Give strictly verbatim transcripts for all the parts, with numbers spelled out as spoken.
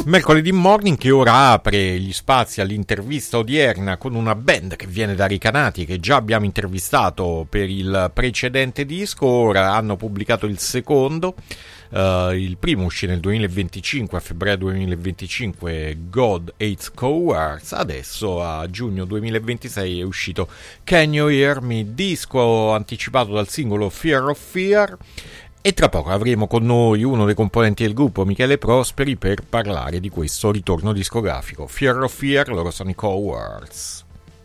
Mercoledì Morning che ora apre gli spazi all'intervista odierna con una band che viene da Recanati, che già abbiamo intervistato per il precedente disco. Ora hanno pubblicato il secondo, uh, il primo uscì nel duemilaventicinque, a febbraio duemilaventicinque, God Hates Cowards. Adesso a giugno duemilaventisei è uscito Can You Hear Me, disco anticipato dal singolo Fear of Fear. E tra poco avremo con noi uno dei componenti del gruppo, Michele Prosperi, per parlare di questo ritorno discografico. Fear of Fear, loro sono i Cowards,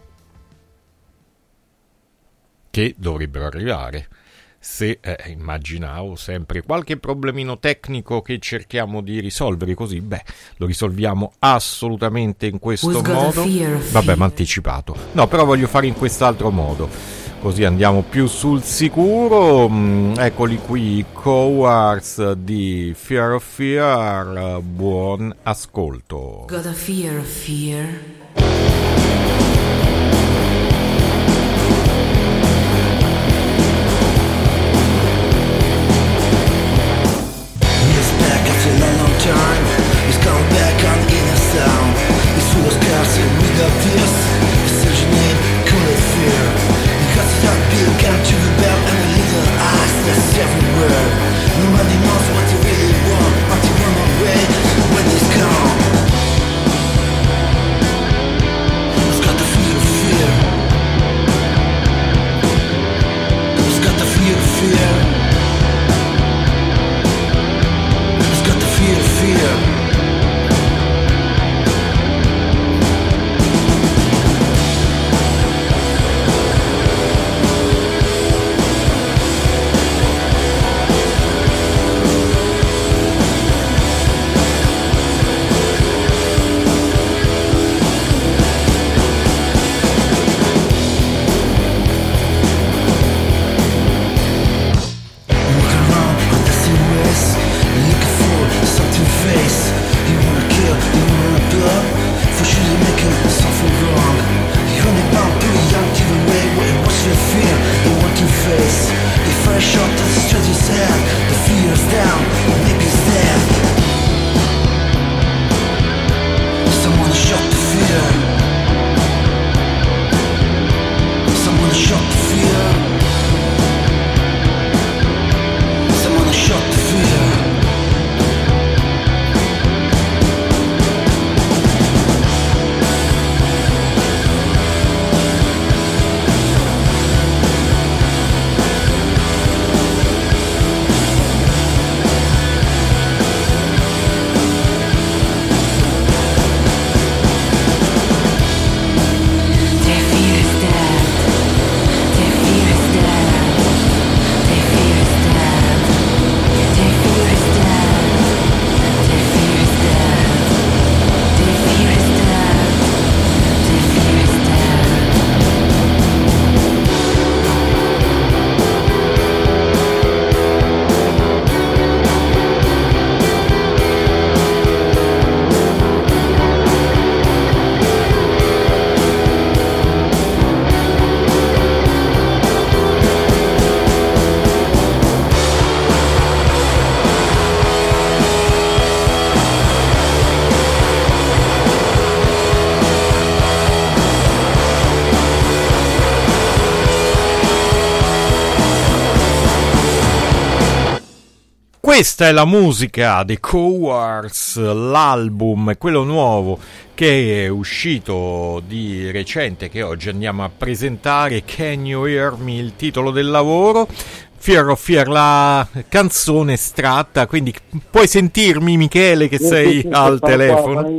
che dovrebbero arrivare, se eh, immaginavo sempre qualche problemino tecnico che cerchiamo di risolvere, così beh lo risolviamo assolutamente in questo modo. Vabbè, ma anticipato, no, però voglio fare in quest'altro modo, così andiamo più sul sicuro. Mm, eccoli qui, i Cowards di Fear of Fear. Buon ascolto. Got a fear of fear. He's back after a long, long time. He's come back on the inner sound. He's full of scars and without this. He says your name, call it fear. Stop being count to the bell and the little eyes that's everywhere. Nobody knows what you really want, what you run away when it's gone. Who's got the fear of fear? Who's got the fear of fear? Who's got the fear of fear? Questa è la musica dei Cowards, l'album, quello nuovo che è uscito di recente, che oggi andiamo a presentare. Can You Hear Me, il titolo del lavoro. Fear of Fear, la canzone estratta, quindi puoi sentirmi, Michele, che sei al telefono.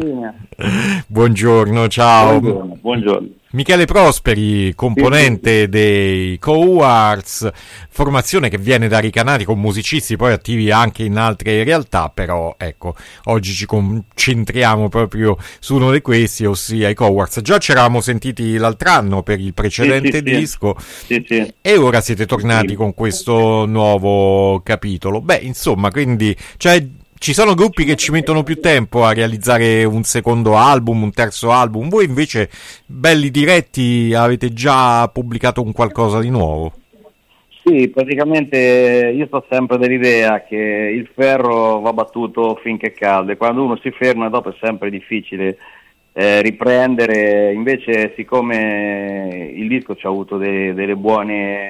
Buongiorno, ciao. Buongiorno, buongiorno. Michele Prosperi, componente dei Cowards, formazione che viene da Recanati con musicisti poi attivi anche in altre realtà, però ecco, oggi ci concentriamo proprio su uno di questi, ossia i Cowards. Già ci eravamo sentiti l'altro anno per il precedente sì, sì, disco sì, sì. E ora siete tornati sì. con questo nuovo capitolo. Beh, insomma, quindi cioè ci sono gruppi che ci mettono più tempo a realizzare un secondo album, un terzo album. Voi invece, belli diretti, avete già pubblicato un qualcosa di nuovo. Sì, praticamente io sto sempre dell'idea che il ferro va battuto finché è caldo e quando uno si ferma dopo è sempre difficile eh, riprendere, invece siccome il disco ci ha avuto de- delle buone,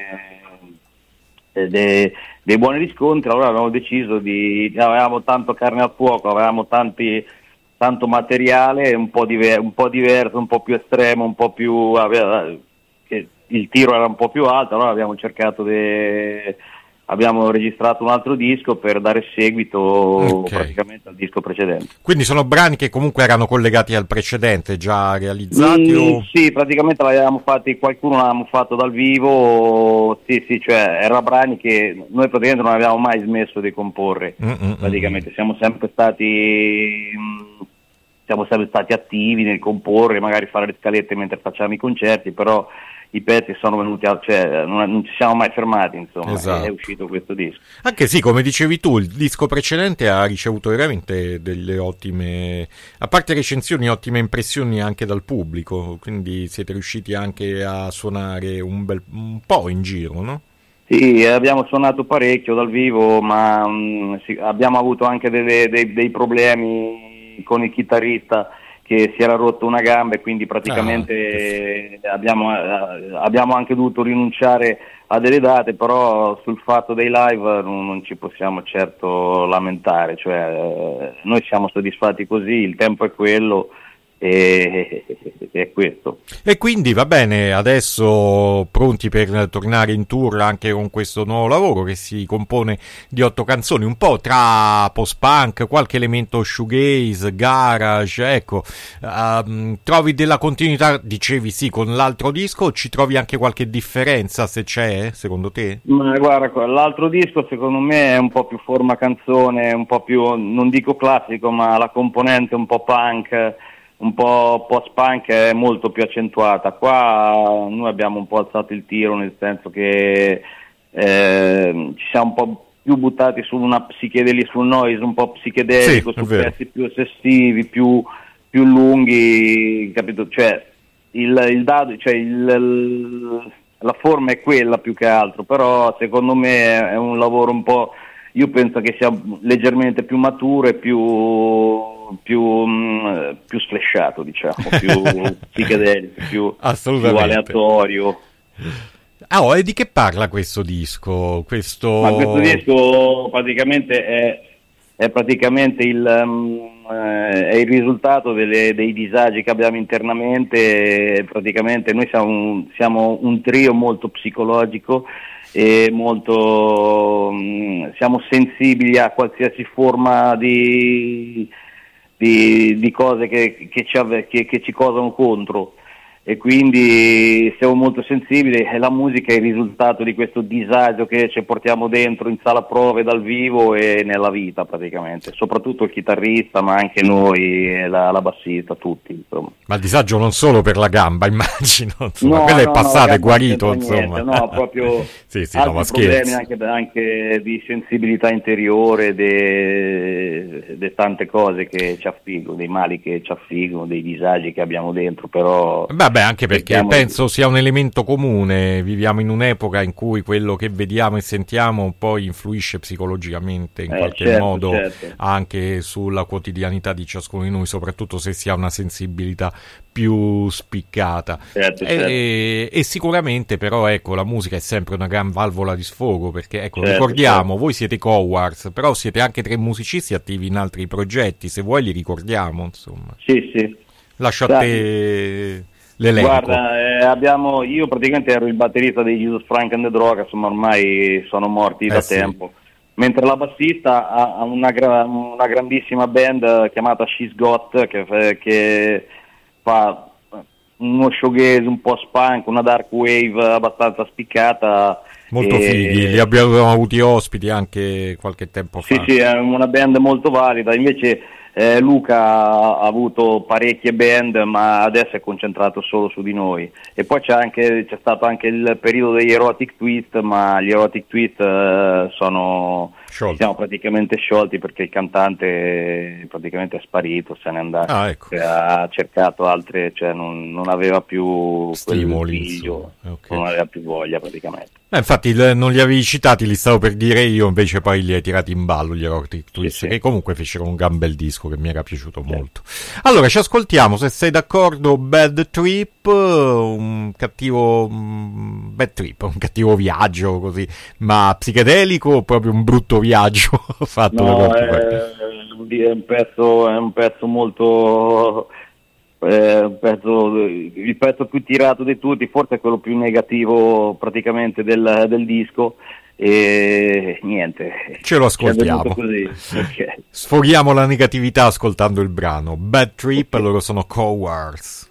eh, de- dei buoni riscontri, allora abbiamo deciso di, avevamo tanto carne al fuoco, avevamo tanti, tanto materiale, un po', diver- un po' diverso, un po' più estremo, un po' più... Aveva, che il tiro era un po' più alto, allora abbiamo cercato di... abbiamo registrato un altro disco per dare seguito okay. praticamente al disco precedente. Quindi sono brani che comunque erano collegati al precedente, già realizzati? Mm, o... Sì, praticamente l'avevamo fatti, qualcuno l'avevamo fatto dal vivo, sì, sì, cioè erano brani che noi praticamente non avevamo mai smesso di comporre, Mm-mm. praticamente siamo sempre stati... Mh, siamo sempre stati attivi nel comporre, magari fare le scalette mentre facciamo i concerti, però i pezzi sono venuti, a, cioè non, non ci siamo mai fermati, insomma, esatto. È uscito questo disco. Anche sì, come dicevi tu, il disco precedente ha ricevuto veramente delle ottime, a parte recensioni, ottime impressioni anche dal pubblico, quindi siete riusciti anche a suonare un, bel, un po' in giro, no? Sì, abbiamo suonato parecchio dal vivo, ma mh, sì, abbiamo avuto anche delle, dei, dei problemi con il chitarrista che si era rotto una gamba e quindi praticamente ah, abbiamo, abbiamo anche dovuto rinunciare a delle date, però sul fatto dei live non, non ci possiamo certo lamentare, cioè noi siamo soddisfatti così, il tempo è quello e è questo. E quindi va bene, adesso pronti per tornare in tour anche con questo nuovo lavoro che si compone di otto canzoni, un po' tra post-punk, qualche elemento shoegaze, garage, ecco. Um, trovi della continuità, dicevi sì, con l'altro disco, ci trovi anche qualche differenza, se c'è, secondo te? Ma guarda, l'altro disco secondo me è un po' più forma canzone, un po' più, non dico classico, ma la componente un po' punk, un po' post-punk è molto più accentuata. Qua noi abbiamo un po' alzato il tiro, nel senso che eh, ci siamo un po' più buttati su una psichedelia, sul noise un po' psichedelico, sì, su pezzi più ossessivi, più, più lunghi, capito? Cioè il, il dado, cioè il, la forma è quella più che altro, però secondo me è un lavoro un po', io penso che sia leggermente più maturo e più più, mh, più sflashato, diciamo, più psichedelico, più, più aleatorio. Ah, oh, e di che parla questo disco? Questo... Ma questo disco praticamente è, è praticamente il, um, è il risultato delle, dei disagi che abbiamo internamente. Praticamente noi siamo un, siamo un trio molto psicologico e molto mh, siamo sensibili a qualsiasi forma di Di, di cose che, che, ci ave, che, che ci cosano contro, e quindi siamo molto sensibili, e la musica è il risultato di questo disagio che ci portiamo dentro in sala prove, dal vivo e nella vita praticamente, soprattutto il chitarrista, ma anche noi, la, la bassista, tutti, insomma. Ma il disagio non solo per la gamba, immagino, insomma, no, quello no, è passato, no, è guarito, insomma. Niente, no, proprio sì, sì, altri no, problemi anche, anche di sensibilità interiore, di tante cose che ci affliggono, dei mali che ci affliggono, dei disagi che abbiamo dentro, però... Vabbè, anche perché penso sia un elemento comune, viviamo in un'epoca in cui quello che vediamo e sentiamo poi influisce psicologicamente in eh, qualche certo, modo certo. anche sulla quotidianità di ciascuno di noi, soprattutto se si ha una sensibilità più spiccata. Certo, e, certo. E, e sicuramente però ecco, la musica è sempre una gran valvola di sfogo, perché ecco, certo, ricordiamo, certo. voi siete Cowards, però siete anche tre musicisti attivi in altri progetti, se vuoi li ricordiamo, insomma. Sì, sì. Lascio a te l'elenco. Guarda, eh, abbiamo, io praticamente ero il batterista dei Jesus Frank and the Droga, insomma ormai sono morti eh da sì. tempo, mentre la bassista ha una, gra- una grandissima band chiamata She's Got, che, che fa uno showgaze, un po' spunk, una dark wave abbastanza spiccata. Molto e... fighi, li abbiamo avuti ospiti anche qualche tempo sì, fa. Sì, sì, è una band molto valida, invece... Eh, Luca ha avuto parecchie band, ma adesso è concentrato solo su di noi. E poi c'è anche c'è stato anche il periodo degli Erotic Twist, ma gli Erotic Twist eh, sono Sciolti. siamo praticamente sciolti perché il cantante praticamente è sparito, se n'è andato, Ah, ecco. Cioè, ha cercato altre, cioè non, non aveva più Stimoli, quel figlio, insomma. Ok. non aveva più voglia praticamente. Eh, infatti il- non li avevi citati, li stavo per dire io, invece poi li hai tirati in ballo gli Erotic Twist, sì. che comunque fecero un gran bel disco che mi era piaciuto molto. Allora, ci ascoltiamo, se sei d'accordo, Bad Trip, un cattivo mm, Bad Trip, un cattivo viaggio così, ma psichedelico o proprio un brutto viaggio fatto da No, qualche è, parte? è un pezzo, è un pezzo molto, è un pezzo, il pezzo più tirato di tutti, forse è quello più negativo praticamente del, del disco, e niente. Ce lo Ci è venuto ascoltiamo. così. Ok. Sfoghiamo la negatività ascoltando il brano. Bad Trip, loro sono Cowards.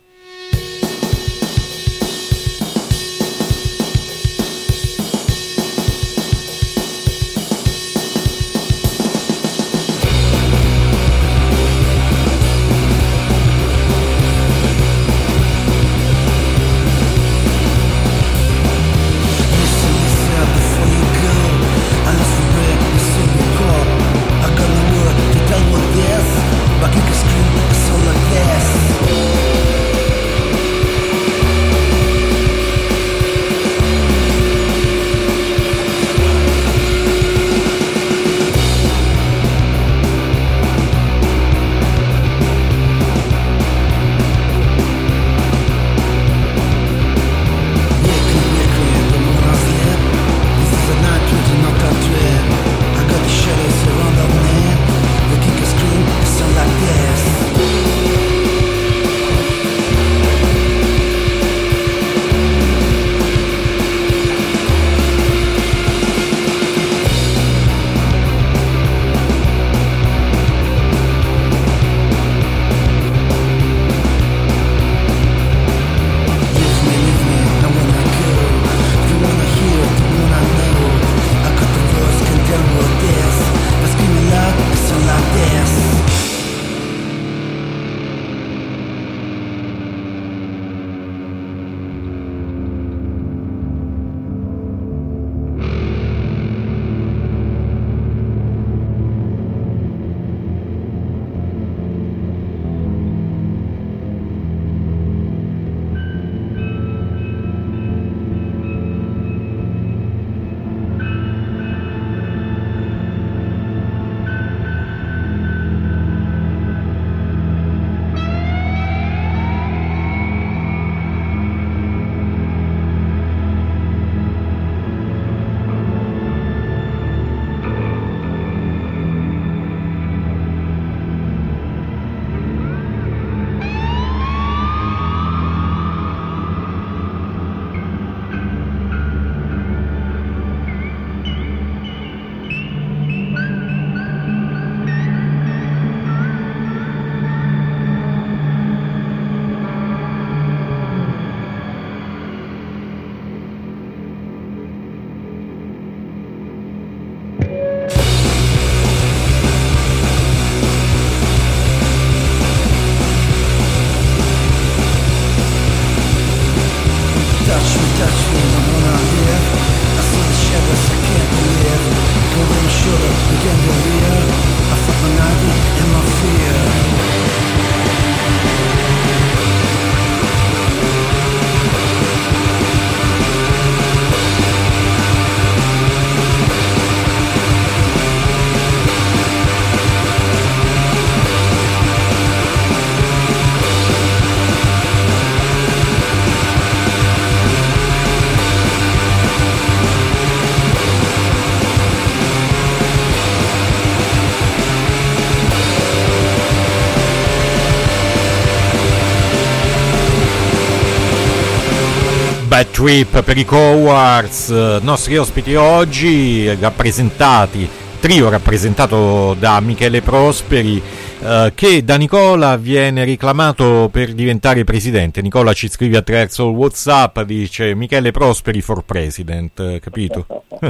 Bad Trip per i Cowards, nostri ospiti oggi rappresentati, trio rappresentato da Michele Prosperi, eh, che da Nicola viene reclamato per diventare presidente. Nicola ci scrive attraverso il WhatsApp, dice Michele Prosperi for president, capito?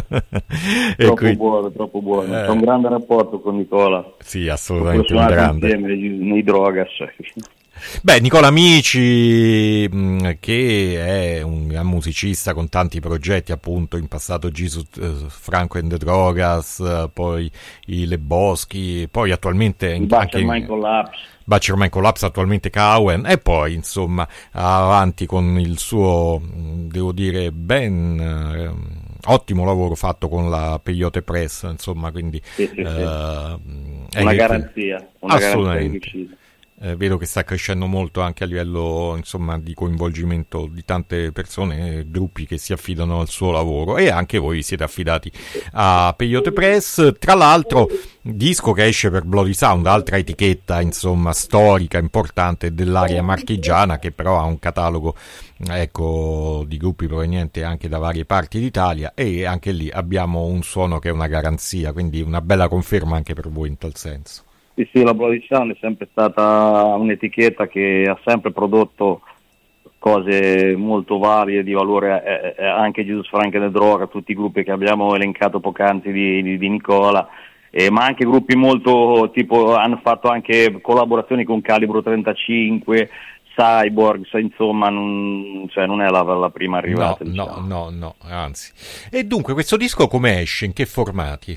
E troppo quindi, buono, troppo buono. eh, C'è un grande rapporto con Nicola. sì, assolutamente un Suonato grande. insieme nei, nei Drogas. Beh, Nicola Amici, mh, che è un gran musicista con tanti progetti, appunto, in passato Jesus uh, Franco and the Drogas, uh, poi i Le Boschi, poi attualmente il anche Butcher Collapse. Butcher Man Collapse, attualmente Cowen, e poi insomma avanti con il suo, devo dire, ben eh, ottimo lavoro fatto con la Peyote Press, insomma, quindi sì, sì, eh, sì. una garanzia, una assolutamente. Garanzia Eh, vedo che sta crescendo molto anche a livello, insomma, di coinvolgimento di tante persone, eh, gruppi che si affidano al suo lavoro, e anche voi siete affidati a Peyote Press. Tra l'altro, disco che esce per Bloody Sound, altra etichetta, insomma, storica, importante dell'area marchigiana, che però ha un catalogo, ecco, di gruppi provenienti anche da varie parti d'Italia, e anche lì abbiamo un suono che è una garanzia, quindi una bella conferma anche per voi in tal senso. Sì, sì, la Bloody Sound è sempre stata un'etichetta che ha sempre prodotto cose molto varie, di valore, eh, eh, anche Jesus Frank and the Droga, tutti i gruppi che abbiamo elencato poc'anzi di, di, di Nicola, eh, ma anche gruppi molto, tipo, hanno fatto anche collaborazioni con Calibro trentacinque, Cyborg, insomma, non, cioè non è la, la prima arrivata. No, diciamo. no, no, no, anzi. E dunque, questo disco come esce? In che formati?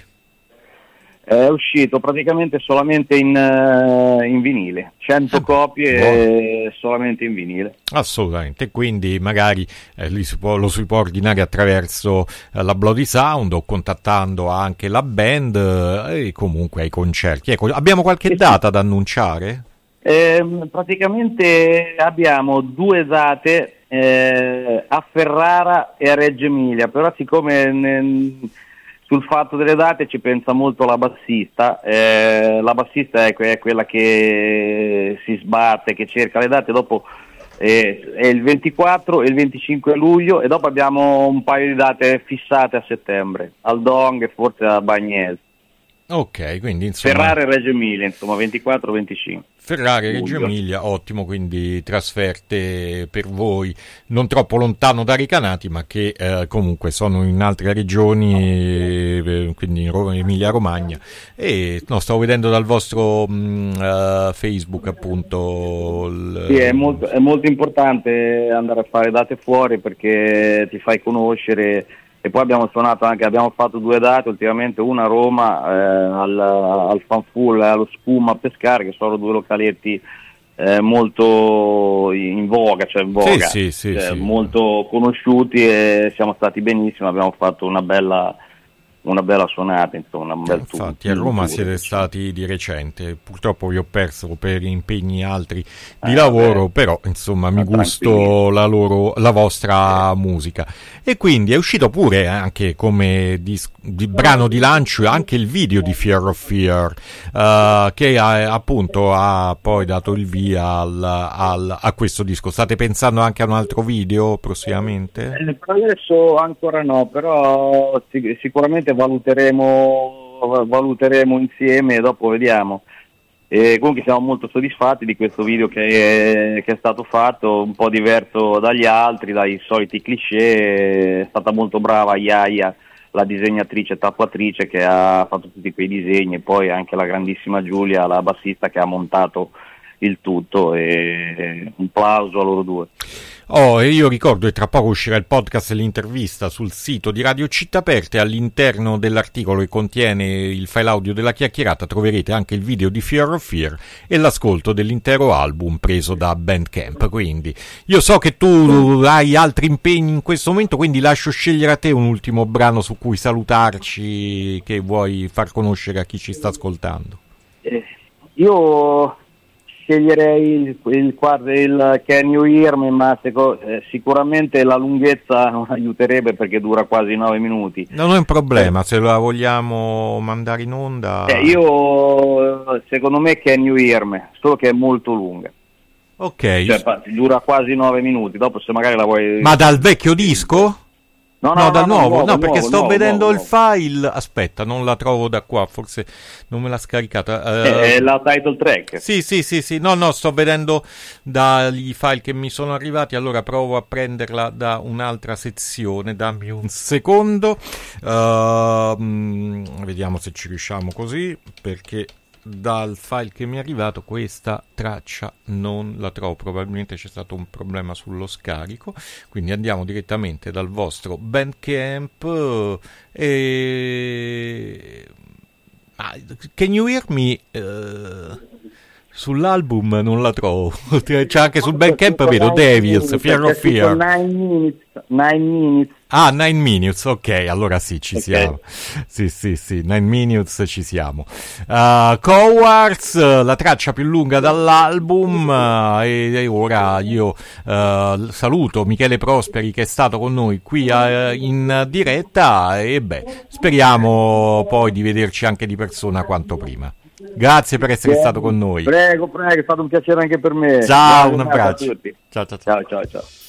È uscito praticamente solamente in, uh, in vinile, cento copie solamente in vinile. Assolutamente, quindi magari eh, li si può, lo si può ordinare attraverso eh, la Bloody Sound, o contattando anche la band, eh, e comunque ai concerti. Ecco, abbiamo qualche sì, data sì. da annunciare? Eh, praticamente abbiamo due date eh, a Ferrara e a Reggio Emilia, però siccome ne, sul fatto delle date ci pensa molto la bassista, eh, la bassista è, è quella che si sbatte, che cerca le date, dopo eh, è il ventiquattro e il venticinque luglio, e dopo abbiamo un paio di date fissate a settembre, al Dong e forse a Bagnese. Ok, quindi insomma Ferrara e Reggio Emilia, insomma ventiquattro venticinque. Ferrari e Reggio Emilia, ottimo, quindi trasferte per voi non troppo lontano da Recanati, ma che eh, comunque sono in altre regioni, eh, quindi in Ro- Emilia Romagna. E no, stavo vedendo dal vostro mh, uh, Facebook, appunto. Il... Sì, è molto, è molto importante andare a fare date fuori, perché ti fai conoscere. E poi abbiamo suonato anche, abbiamo fatto due date ultimamente, una a Roma eh, al, al Fanful e allo Spuma a Pescare, che sono due localetti eh, molto in voga, cioè in voga, sì, sì, sì, cioè, sì. molto conosciuti, e siamo stati benissimo, abbiamo fatto una bella una bella suonata, insomma, un bel tour. Infatti a Roma siete stati di recente, purtroppo vi ho perso per impegni altri di eh, lavoro, vabbè. però insomma mi Ah, gusto la loro la vostra eh. musica. E quindi è uscito pure anche come dis- di brano di lancio anche il video di Fear of Fear, uh, che ha, appunto ha poi dato il via al, al, a questo disco. State pensando anche a un altro video prossimamente? Eh, per adesso ancora no, però sic- sicuramente valuteremo valuteremo insieme e dopo vediamo. E comunque siamo molto soddisfatti di questo video che è, che è stato fatto, un po' diverso dagli altri, dai soliti cliché. È stata molto brava Iaia, la disegnatrice e tatuatrice, che ha fatto tutti quei disegni, e poi anche la grandissima Giulia, la bassista, che ha montato il tutto, e un plauso a loro due. Oh, e io ricordo che tra poco uscirà il podcast e l'intervista sul sito di Radio Città Aperte. All'interno dell'articolo che contiene il file audio della chiacchierata troverete anche il video di Fear of Fear e l'ascolto dell'intero album preso da Bandcamp. Quindi io so che tu hai altri impegni in questo momento, quindi lascio scegliere a te un ultimo brano su cui salutarci, che vuoi far conoscere a chi ci sta ascoltando. Eh, io sceglierei il, il, il Can You Hear Me, ma seco, eh, sicuramente la lunghezza non aiuterebbe, perché dura quasi nove minuti. Non è un problema, se la vogliamo mandare in onda. Eh, io secondo me Can You Hear Me, solo che è molto lunga. Ok. Cioè, dura quasi nove minuti, dopo se magari la vuoi... Ma dal vecchio disco? No, no, no, dal no, nuovo, nuovo, no, perché nuovo, sto nuovo, vedendo nuovo, il file. Aspetta, non la trovo da qua, forse non me l'ha scaricata. Uh, è la title track. Sì, sì, sì, sì. No, no, sto vedendo dagli file che mi sono arrivati. Allora provo a prenderla da un'altra sezione. Dammi un secondo. Uh, mh, vediamo se ci riusciamo così, perché dal file che mi è arrivato questa traccia non la trovo, probabilmente c'è stato un problema sullo scarico, quindi andiamo direttamente dal vostro Bandcamp e... Ah, can you hear me? Uh, sull'album non la trovo, c'è anche sul Bandcamp vedo Devils, Fear of Fear. nine minutes, nine minutes. Ah, nine minutes, ok, allora sì, ci Okay. siamo. Sì, sì, sì, nine minutes ci siamo. Uh, Cowards, la traccia più lunga dall'album, uh, e, e ora io uh, saluto Michele Prosperi che è stato con noi qui uh, in diretta e beh, speriamo poi di vederci anche di persona quanto prima. Grazie per essere stato con noi. Prego, prego, è stato un piacere anche per me. Ciao, Buona un giornata a abbraccio. tutti. Ciao, ciao, ciao. Ciao, ciao, ciao.